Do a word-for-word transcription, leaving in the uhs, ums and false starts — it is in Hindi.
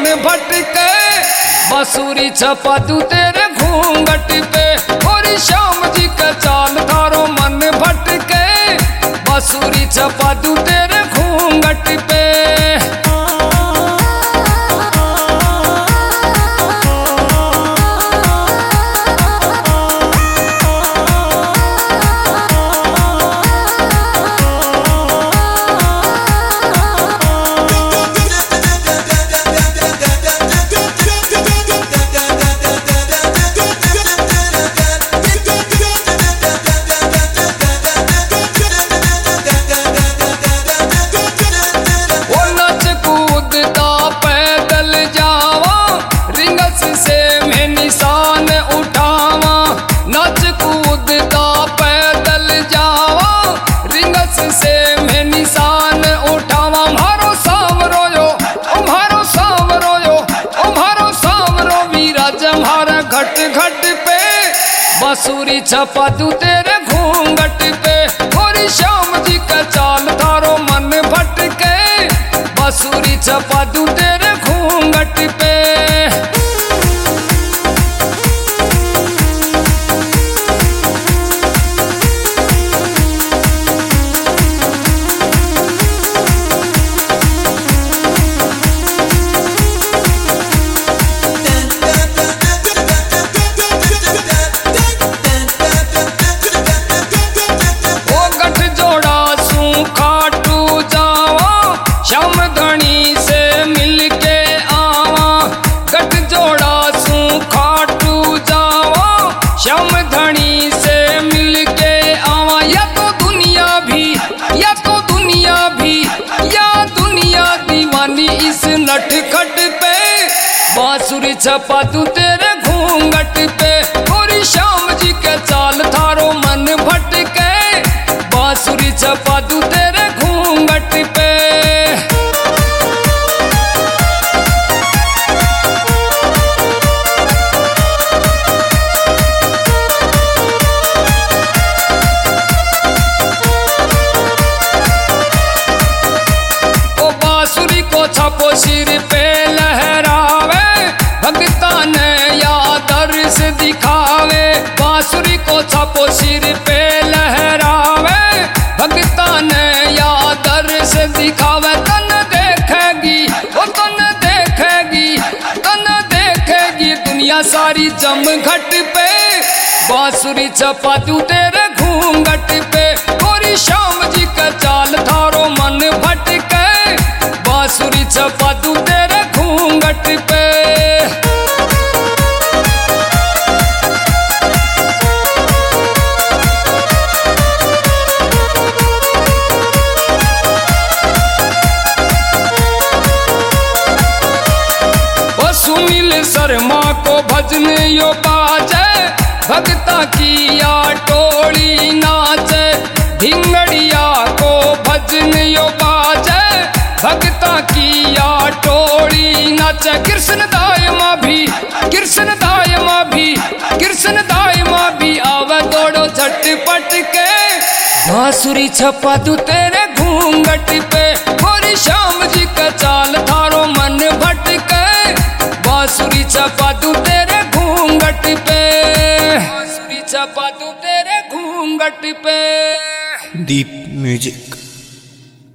भटके, बांसुरी छपा दूं तेरे घूंघट पे। और श्याम जी का चाल थारो मन भटके, बांसुरी छपा दूं तेरे घूंघट पे। घट घट पे बांसुरी छपा दूं तेरे घूंघट पे। और श्याम जी का चाल थारो मन भटके, बांसुरी छपा दूं तेरे घूंघट पे। श्याम धनी से मिलके आवा, या तो दुनिया भी या तो दुनिया भी या दुनिया दीवानी इस नटखट पे। बांसुरी छपा दूं तेरे घूंघट पे। और श्याम जी के चाल थारो मन भटके, बांसुरी छपा दूं तेरे घूंघट पे। छपो सिर पे लहरावे, भगता ने आदर्श दिखावे। बांसुरी को छपो सिर पे लहरावे, भगता ने आदर्श दिखावे। तन देखेगी वो तन देखेगी, तन देखेगी दुनिया सारी जमघट पे। बांसुरी छपा दूं तेरे घूंघट पे। और श्याम जी का चाल थारो मन भटके, बांसुरी छपा दूं तेरे घूंघट पे। ओ सुनील शर्मा को भजन यो बाजे, भगता की या टोली नाचे। धिंगड़िया को भजन यो बाजे, भगता की या टोली नाचे। कृष्ण दायमा भी कृष्ण दायमा भी कृष्ण दायमा भी आवे दौड़ो झटपट के। बांसुरी छपा दूं तेरे घूंघट पे। और श्याम जी का चाल थारो मन भटके, बांसुरी छपा दूं तेरे घूंघट पे। बांसुरी छपा दूं तेरे घूंघट पे। दीप म्यूजिक।